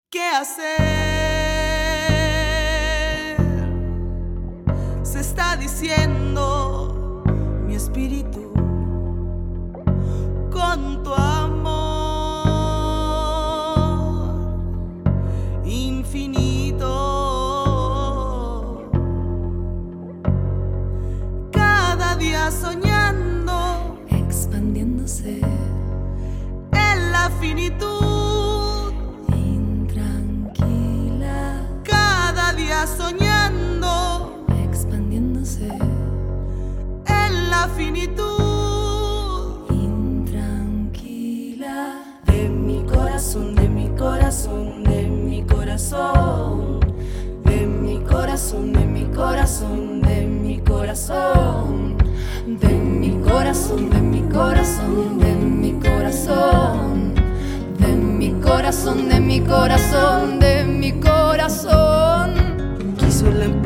¿Qué hacer? Se está diciendo mi espíritu con tu amor infinito. Cada día soñando, expandiéndose en la finitud. Soñando, expandiéndose en la finitud, intranquila. De mi corazón, de mi corazón, de mi corazón, de mi corazón, de mi corazón, de mi corazón, de mi corazón, de mi corazón, de mi corazón, de mi corazón, de mi corazón, de mi corazón. quiso el